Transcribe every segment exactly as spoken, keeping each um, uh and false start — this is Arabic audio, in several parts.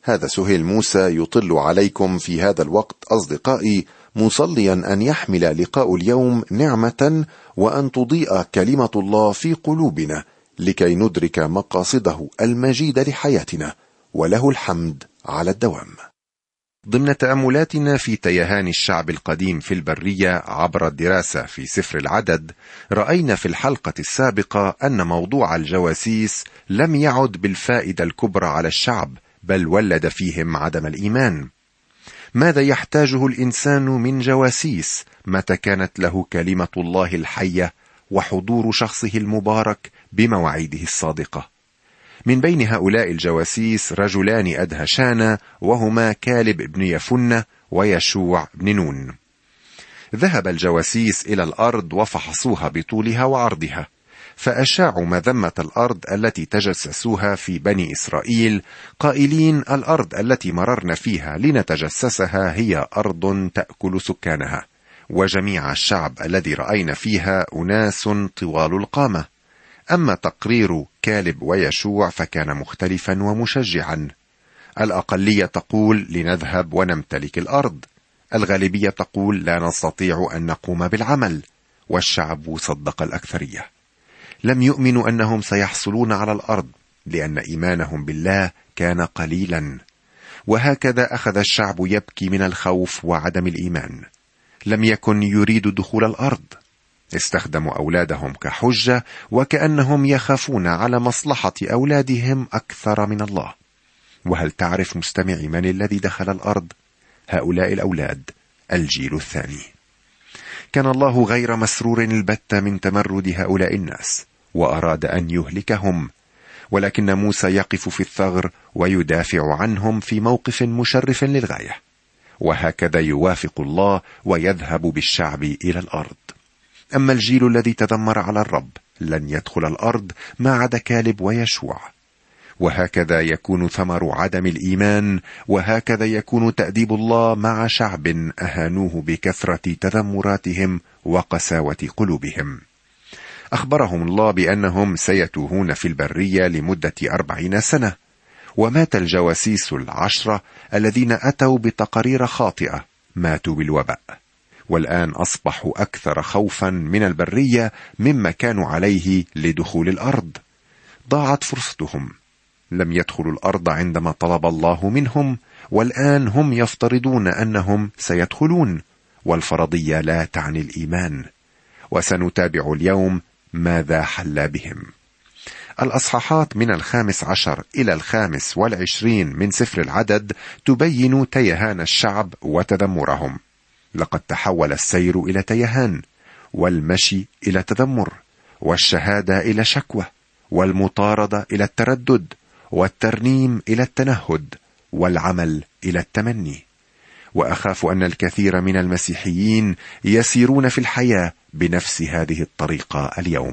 هذا سهيل موسى يطل عليكم في هذا الوقت أصدقائي، مصليا أن يحمل لقاء اليوم نعمة، وأن تضيء كلمة الله في قلوبنا لكي ندرك مقاصده المجيدة لحياتنا، وله الحمد على الدوام. ضمن تأملاتنا في تيهان الشعب القديم في البرية عبر الدراسة في سفر العدد، رأينا في الحلقة السابقة أن موضوع الجواسيس لم يعد بالفائدة الكبرى على الشعب، بل ولد فيهم عدم الإيمان. ماذا يحتاجه الإنسان من جواسيس متى كانت له كلمة الله الحية وحضور شخصه المبارك بمواعيده الصادقة؟ من بين هؤلاء الجواسيس رجلان أدهشان، وهما كالب بن يفنة ويشوع بن نون. ذهب الجواسيس إلى الأرض وفحصوها بطولها وعرضها، فأشاعوا مذمة الأرض التي تجسسوها في بني إسرائيل، قائلين: الأرض التي مررنا فيها لنتجسسها هي أرض تأكل سكانها، وجميع الشعب الذي رأينا فيها أناس طوال القامة. أما تقرير كالب ويشوع فكان مختلفا ومشجعا. الأقلية تقول لنذهب ونمتلك الأرض، الغالبية تقول لا نستطيع أن نقوم بالعمل، والشعب صدق الأكثرية. لم يؤمنوا أنهم سيحصلون على الأرض، لأن إيمانهم بالله كان قليلا. وهكذا أخذ الشعب يبكي من الخوف وعدم الإيمان. لم يكن يريد دخول الأرض. استخدموا أولادهم كحجة، وكأنهم يخافون على مصلحة أولادهم أكثر من الله. وهل تعرف مستمعي من الذي دخل الأرض؟ هؤلاء الأولاد، الجيل الثاني. كان الله غير مسرور البتة من تمرد هؤلاء الناس، وأراد أن يهلكهم، ولكن موسى يقف في الثغر ويدافع عنهم في موقف مشرف للغاية. وهكذا يوافق الله ويذهب بالشعب إلى الأرض. أما الجيل الذي تذمر على الرب لن يدخل الأرض ما عدا كالب ويشوع. وهكذا يكون ثمر عدم الإيمان، وهكذا يكون تأديب الله مع شعب أهانوه بكثرة تذمراتهم وقساوة قلوبهم. أخبرهم الله بأنهم سيتوهون في البرية لمدة أربعين سنة، ومات الجواسيس العشرة الذين أتوا بتقارير خاطئة، ماتوا بالوباء، والآن أصبحوا أكثر خوفا من البرية مما كانوا عليه لدخول الأرض. ضاعت فرصتهم، لم يدخلوا الأرض عندما طلب الله منهم، والآن هم يفترضون أنهم سيدخلون، والفرضية لا تعني الإيمان. وسنتابع اليوم ماذا حل بهم. الأصحاحات من الخامس عشر إلى الخامس والعشرين من سفر العدد تبين تيهان الشعب وتذمرهم. لقد تحول السير إلى تيهان، والمشي إلى تذمر، والشهادة إلى شكوى، والمطاردة إلى التردد، والترنيم إلى التنهد، والعمل إلى التمني. وأخاف أن الكثير من المسيحيين يسيرون في الحياة بنفس هذه الطريقة اليوم.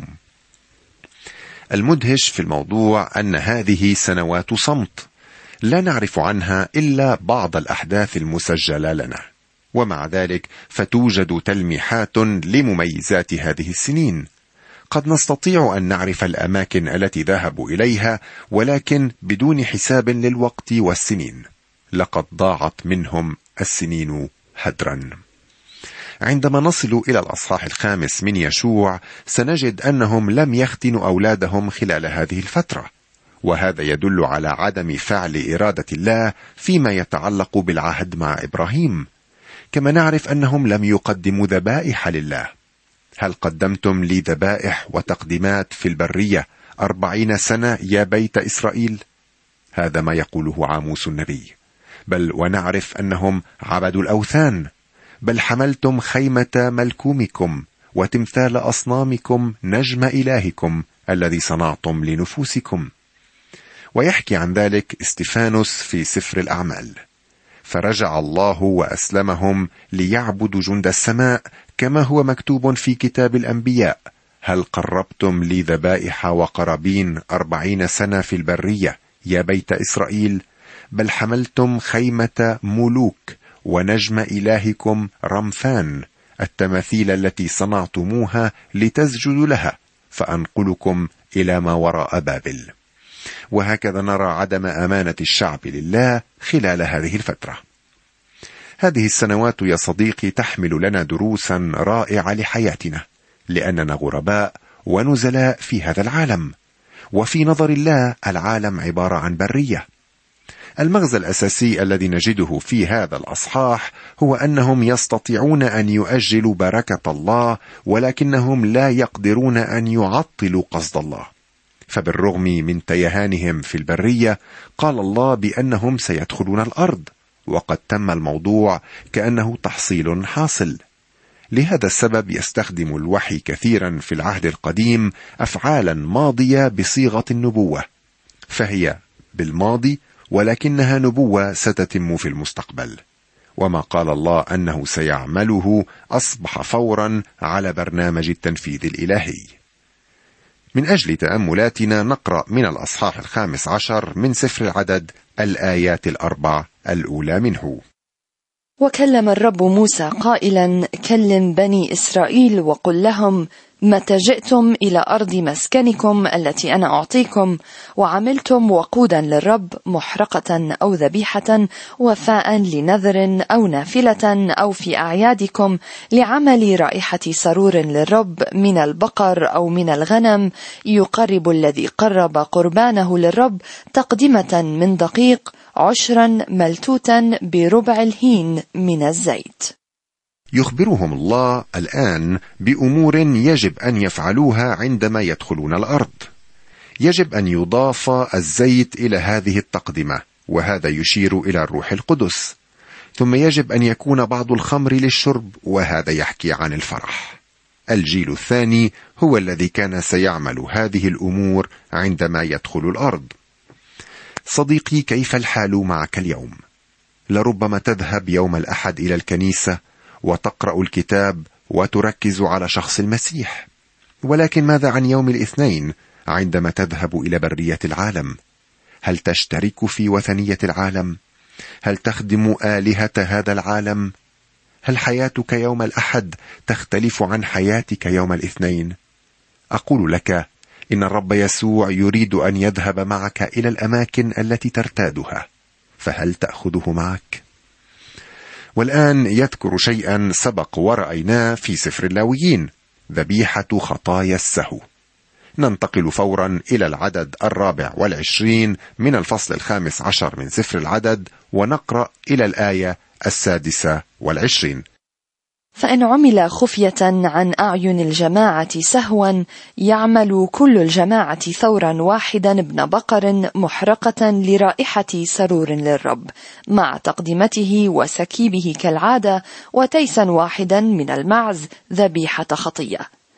المدهش في الموضوع أن هذه سنوات صمت لا نعرف عنها إلا بعض الأحداث المسجلة لنا، ومع ذلك فتوجد تلميحات لمميزات هذه السنين. قد نستطيع أن نعرف الأماكن التي ذهبوا إليها، ولكن بدون حساب للوقت والسنين. لقد ضاعت منهم السنين هدرا. عندما نصل إلى الأصحاح الخامس من يشوع سنجد أنهم لم يختنوا أولادهم خلال هذه الفترة، وهذا يدل على عدم فعل إرادة الله فيما يتعلق بالعهد مع إبراهيم. كما نعرف أنهم لم يقدموا ذبائح لله. هل قدمتم لي ذبائح وتقديمات في البرية أربعين سنة يا بيت إسرائيل؟ هذا ما يقوله عاموس النبي. بل ونعرف أنهم عبدوا الأوثان. بل حملتم خيمة ملكومكم وتمثال أصنامكم نجم إلهكم الذي صنعتم لنفوسكم. ويحكي عن ذلك استفانوس في سفر الأعمال. فرجع الله وأسلمهم ليعبدوا جند السماء كما هو مكتوب في كتاب الأنبياء: هل قربتم لي ذبائح وقرابين أربعين سنة في البرية يا بيت إسرائيل؟ بل حملتم خيمة ملوك ونجم إلهكم رمفان، التماثيل التي صنعتموها لتسجدوا لها، فأنقلكم إلى ما وراء بابل. وهكذا نرى عدم أمانة الشعب لله خلال هذه الفترة. هذه السنوات يا صديقي تحمل لنا دروسا رائعة لحياتنا، لأننا غرباء ونزلاء في هذا العالم، وفي نظر الله العالم عبارة عن برية. المغزى الأساسي الذي نجده في هذا الأصحاح هو أنهم يستطيعون أن يؤجلوا بركة الله، ولكنهم لا يقدرون أن يعطلوا قصد الله. فبالرغم من تيهانهم في البرية، قال الله بأنهم سيدخلون الأرض، وقد تم الموضوع كأنه تحصيل حاصل. لهذا السبب يستخدم الوحي كثيرا في العهد القديم أفعالا ماضية بصيغة النبوة، فهي بالماضي ولكنها نبوة ستتم في المستقبل، وما قال الله أنه سيعمله أصبح فورا على برنامج التنفيذ الإلهي. من أجل تأملاتنا نقرأ من الأصحاح الخامس عشر من سفر العدد الآيات الأربع الأولى منه. وكلم الرب موسى قائلا: كلم بني إسرائيل وقل لهم: متى جئتم إلى أرض مسكنكم التي أنا أعطيكم، وعملتم وقودا للرب محرقة أو ذبيحة وفاء لنذر أو نافلة أو في أعيادكم لعمل رائحة سرور للرب من البقر أو من الغنم، يقرب الذي قرب قربانه للرب تقدمة من دقيق عشرا ملتوتا بربع الهين من الزيت. يخبرهم الله الآن بأمور يجب أن يفعلوها عندما يدخلون الأرض. يجب أن يضاف الزيت إلى هذه التقدمة، وهذا يشير إلى الروح القدس. ثم يجب أن يكون بعض الخمر للشرب، وهذا يحكي عن الفرح. الجيل الثاني هو الذي كان سيعمل هذه الأمور عندما يدخل الأرض. صديقي، كيف الحال معك اليوم؟ لربما تذهب يوم الأحد إلى الكنيسة وتقرأ الكتاب وتركز على شخص المسيح، ولكن ماذا عن يوم الاثنين عندما تذهب إلى برية العالم؟ هل تشترك في وثنية العالم؟ هل تخدم آلهة هذا العالم؟ هل حياتك يوم الأحد تختلف عن حياتك يوم الاثنين؟ أقول لك إن الرب يسوع يريد أن يذهب معك إلى الأماكن التي ترتادها، فهل تأخذه معك؟ والآن يذكر شيئا سبق ورأيناه في سفر اللاويين: ذبيحة خطايا السهو. ننتقل فورا إلى العدد الرابع والعشرين من الفصل الخامس عشر من سفر العدد، ونقرأ إلى الآية السادسة والعشرين. فإن عمل خفية عن أعين الجماعة سهوا، يعمل كل الجماعة ثورا واحدا ابن بقر محرقة لرائحة سرور للرب، مع تقدمته وسكيبه كالعادة، وتيسا واحدا من المعز ذبيحة خطية.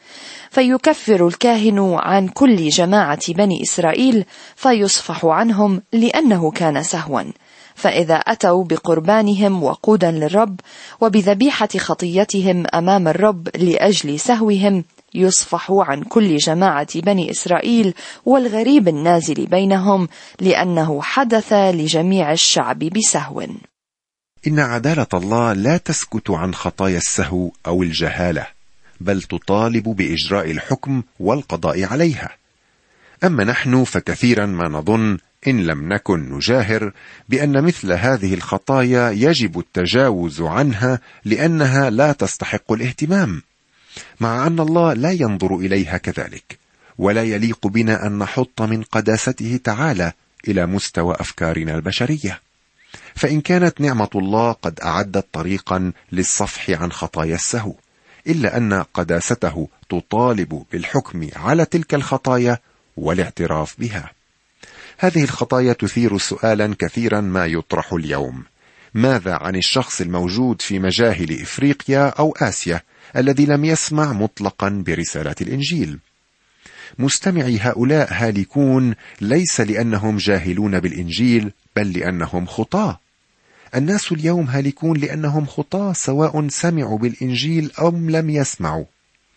فيكفر الكاهن عن كل جماعة بني إسرائيل، فيصفح عنهم لأنه كان سهوا. فإذا أتوا بقربانهم وقودا للرب وبذبيحة خطيتهم أمام الرب لأجل سهوهم، يصفح عن كل جماعة بني إسرائيل والغريب النازل بينهم، لأنه حدث لجميع الشعب بسهو. إن عدالة الله لا تسكت عن خطايا السهو أو الجهالة، بل تطالب بإجراء الحكم والقضاء عليها. أما نحن فكثيرا ما نظن إن لم نكن نجاهر بأن مثل هذه الخطايا يجب التجاوز عنها لأنها لا تستحق الاهتمام، مع أن الله لا ينظر إليها كذلك، ولا يليق بنا أن نحط من قداسته تعالى إلى مستوى أفكارنا البشرية. فإن كانت نعمة الله قد أعدت طريقا للصفح عن خطايا السهو، إلا أن قداسته تطالب بالحكم على تلك الخطايا والاعتراف بها. هذه الخطايا تثير سؤالا كثيرا ما يطرح اليوم: ماذا عن الشخص الموجود في مجاهل إفريقيا أو آسيا الذي لم يسمع مطلقا برسالة الإنجيل؟ مستمعي هؤلاء هالكون ليس لأنهم جاهلون بالإنجيل، بل لأنهم خطاة. الناس اليوم هالكون لأنهم خطاة، سواء سمعوا بالإنجيل أم لم يسمعوا.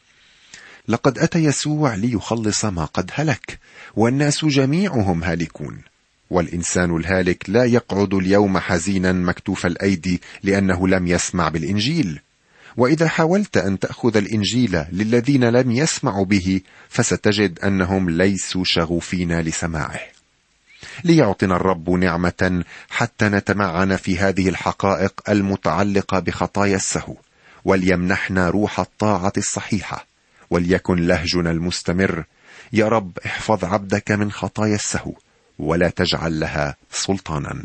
لقد أتى يسوع ليخلص ما قد هلك، والناس جميعهم هالكون. والإنسان الهالك لا يقعد اليوم حزينا مكتوف الأيدي لأنه لم يسمع بالإنجيل. وإذا حاولت أن تأخذ الإنجيل للذين لم يسمعوا به، فستجد أنهم ليسوا شغوفين لسماعه. ليعطنا الرب نعمة حتى نتمعن في هذه الحقائق المتعلقة بخطايا السهو، وليمنحنا روح الطاعة الصحيحة، وليكن لهجنا المستمر: يا رب احفظ عبدك من خطايا السهو ولا تجعل لها سلطانا.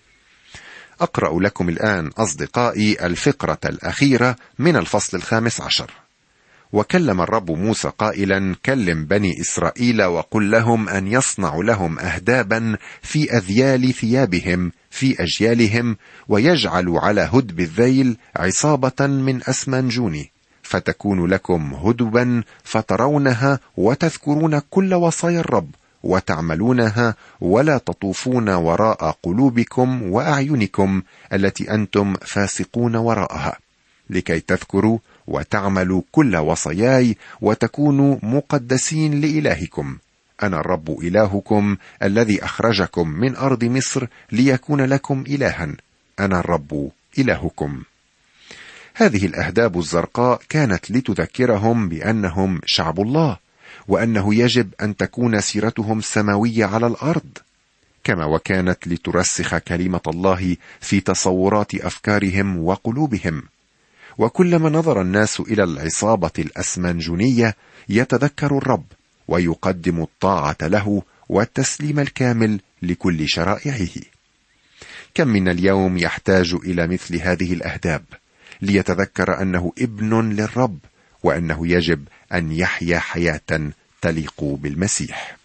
أقرأ لكم الآن أصدقائي الفقرة الأخيرة من الفصل الخامس عشر. وكلم الرب موسى قائلا: كلم بني إسرائيل وقل لهم أن يصنعوا لهم أهدابا في أذيال ثيابهم في أجيالهم، ويجعلوا على هدب الذيل عصابة من أسمنجون، فتكون لكم هدبا فترونها وتذكرون كل وصايا الرب وتعملونها، ولا تطوفون وراء قلوبكم وأعينكم التي أنتم فاسقون وراءها، لكي تذكروا وتعملوا كل وصاياي وتكونوا مقدسين لإلهكم. أنا الرب إلهكم الذي أخرجكم من أرض مصر ليكون لكم إلها. أنا الرب إلهكم. هذه الأهداب الزرقاء كانت لتذكرهم بأنهم شعب الله، وأنه يجب أن تكون سيرتهم سماوية على الأرض، كما وكانت لترسخ كلمة الله في تصورات أفكارهم وقلوبهم. وكلما نظر الناس إلى العصابة الأسمنجونية يتذكر الرب ويقدم الطاعة له والتسليم الكامل لكل شرائعه. كم من اليوم يحتاج إلى مثل هذه الأهداب ليتذكر أنه ابن للرب، وأنه يجب أن يحيا حياة تليق بالمسيح.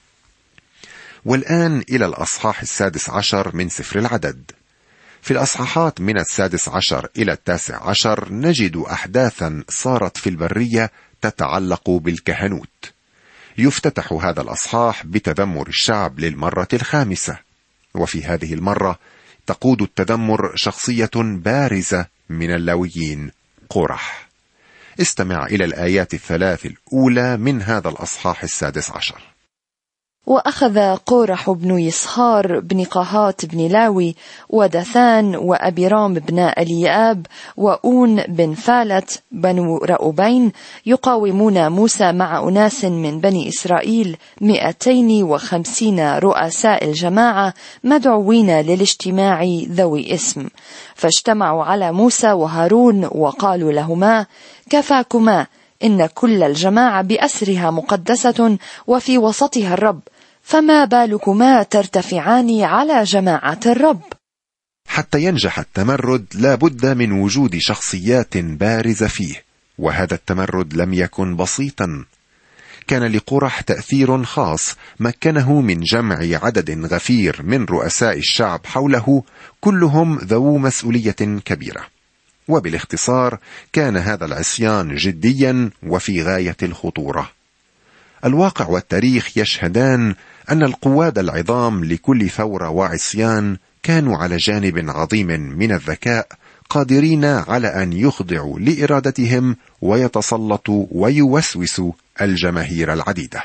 والآن إلى الأصحاح السادس عشر من سفر العدد. في الأصحاحات من السادس عشر إلى التاسع عشر نجد أحداثا صارت في البرية تتعلق بالكهنوت. يفتتح هذا الأصحاح بتذمر الشعب للمرة الخامسة، وفي هذه المرة تقود التذمر شخصية بارزة من اللاويين، قورح. استمع إلى الآيات الثلاث الأولى من هذا الأصحاح السادس عشر. وأخذ قورح بن يصهار بن قهات بن لاوي ودثان وأبيرام بن أليآب وأون بن فالت بنو رأوبين يقاومون موسى مع أناس من بني إسرائيل مئتين وخمسين رؤساء الجماعة مدعوين للاجتماع ذوي اسم، فاجتمعوا على موسى وهارون وقالوا لهما: كفاكما، إن كل الجماعة بأسرها مقدسة وفي وسطها الرب، فما بالكما ترتفعان على جماعة الرب؟ حتى ينجح التمرد لا بد من وجود شخصيات بارزة فيه، وهذا التمرد لم يكن بسيطا. كان لقورح تأثير خاص مكنه من جمع عدد غفير من رؤساء الشعب حوله، كلهم ذو مسؤولية كبيرة. وبالاختصار كان هذا العصيان جديا وفي غاية الخطورة. الواقع والتاريخ يشهدان أن القواد العظام لكل ثورة وعصيان كانوا على جانب عظيم من الذكاء، قادرين على أن يخضعوا لإرادتهم ويتسلطوا ويوسوسوا الجماهير العديدة.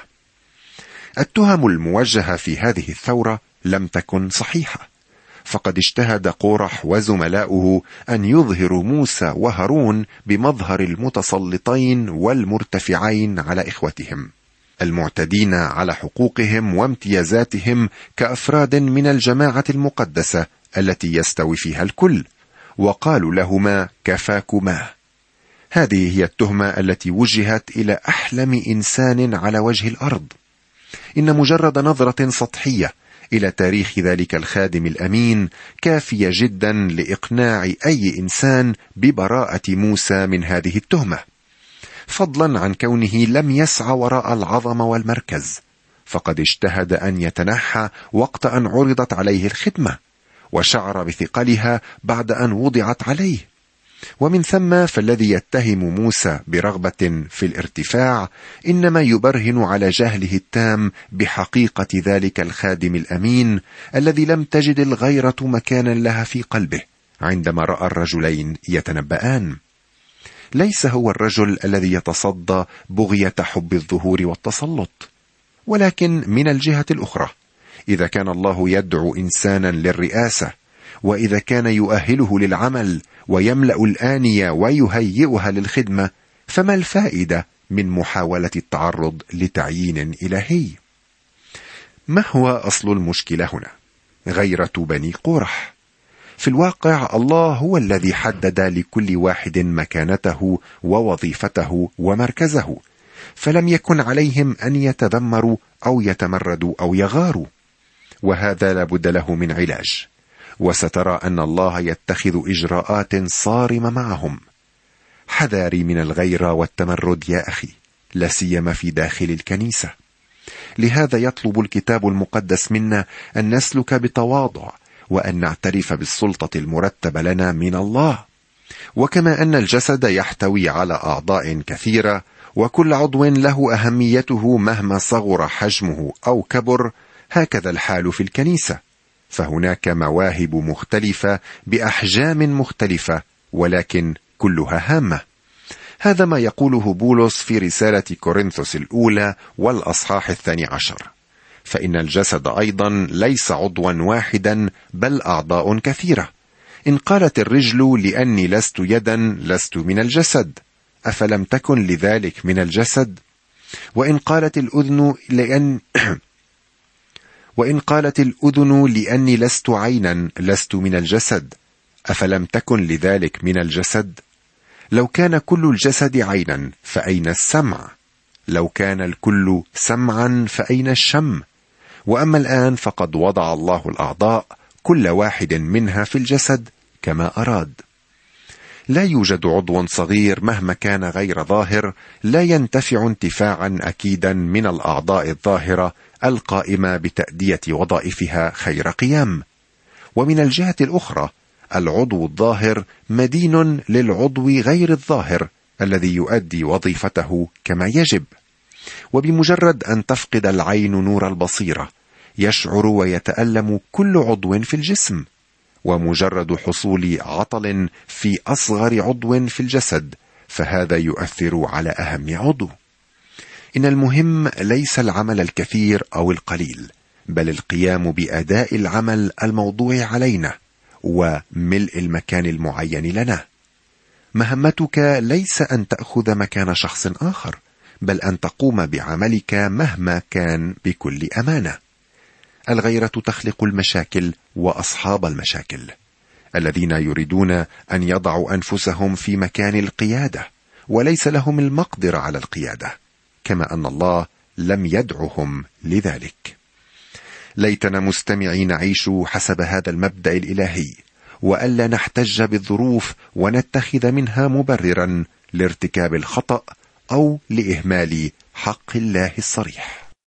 التهم الموجهة في هذه الثورة لم تكن صحيحة، فقد اجتهد قورح وزملاؤه أن يظهروا موسى وهارون بمظهر المتسلطين والمرتفعين على إخوتهم، المعتدين على حقوقهم وامتيازاتهم كأفراد من الجماعة المقدسة التي يستوي فيها الكل، وقالوا لهما: كفاكما. هذه هي التهمة التي وجهت إلى أحلم إنسان على وجه الأرض. إن مجرد نظرة سطحية إلى تاريخ ذلك الخادم الأمين كافية جدا لإقناع أي إنسان ببراءة موسى من هذه التهمة، فضلا عن كونه لم يسعى وراء العظمة والمركز، فقد اجتهد أن يتنحى وقت أن عرضت عليه الخدمة، وشعر بثقلها بعد أن وضعت عليه. ومن ثم فالذي يتهم موسى برغبة في الارتفاع إنما يبرهن على جهله التام بحقيقة ذلك الخادم الأمين الذي لم تجد الغيرة مكانا لها في قلبه عندما رأى الرجلين يتنبآن. ليس هو الرجل الذي يتصدى بغية حب الظهور والتسلط، ولكن من الجهة الأخرى إذا كان الله يدعو إنسانا للرئاسة، وإذا كان يؤهله للعمل ويملأ الآنية ويهيئها للخدمة، فما الفائدة من محاولة التعرض لتعيين إلهي؟ ما هو أصل المشكلة هنا؟ غيرة بني قورح. في الواقع الله هو الذي حدد لكل واحد مكانته ووظيفته ومركزه، فلم يكن عليهم أن يتذمروا أو يتمردوا أو يغاروا، وهذا لابد له من علاج، وسترى أن الله يتخذ إجراءات صارمة معهم. حذاري من الغيرة والتمرد يا أخي، لا سيما في داخل الكنيسة. لهذا يطلب الكتاب المقدس منا أن نسلك بتواضع، وأن نعترف بالسلطة المرتبة لنا من الله. وكما أن الجسد يحتوي على أعضاء كثيرة، وكل عضو له أهميته مهما صغر حجمه أو كبر، هكذا الحال في الكنيسة، فهناك مواهب مختلفة بأحجام مختلفة، ولكن كلها هامة. هذا ما يقوله بولس في رسالة كورنثوس الأولى والأصحاح الثاني عشر، فإن الجسد أيضا ليس عضوا واحدا بل أعضاء كثيرة. إن قالت الرجل لأني لست يدا لست من الجسد، أفلم تكن لذلك من الجسد؟ وإن قالت الأذن لأن وإن قالت الأذن لأني لست عينا لست من الجسد، أفلم تكن لذلك من الجسد؟ لو كان كل الجسد عينا فأين السمع؟ لو كان الكل سمعا فأين الشم؟ وأما الآن فقد وضع الله الأعضاء كل واحد منها في الجسد كما أراد. لا يوجد عضو صغير مهما كان غير ظاهر لا ينتفع انتفاعا أكيدا من الأعضاء الظاهرة القائمة بتأدية وظائفها خير قيام. ومن الجهة الأخرى العضو الظاهر مدين للعضو غير الظاهر الذي يؤدي وظيفته كما يجب. وبمجرد أن تفقد العين نور البصيرة يشعر ويتألم كل عضو في الجسم، ومجرد حصول عطل في أصغر عضو في الجسد فهذا يؤثر على أهم عضو. إن المهم ليس العمل الكثير أو القليل، بل القيام بأداء العمل الموضوع علينا وملء المكان المعين لنا. مهمتك ليس أن تأخذ مكان شخص آخر، بل أن تقوم بعملك مهما كان بكل أمانة. الغيرة تخلق المشاكل وأصحاب المشاكل الذين يريدون أن يضعوا أنفسهم في مكان القيادة وليس لهم المقدرة على القيادة، كما أن الله لم يدعهم لذلك. ليتنا مستمعين نعيش حسب هذا المبدأ الإلهي، وألا نحتج بالظروف ونتخذ منها مبررا لارتكاب الخطأ أو لإهمال حق الله الصريح.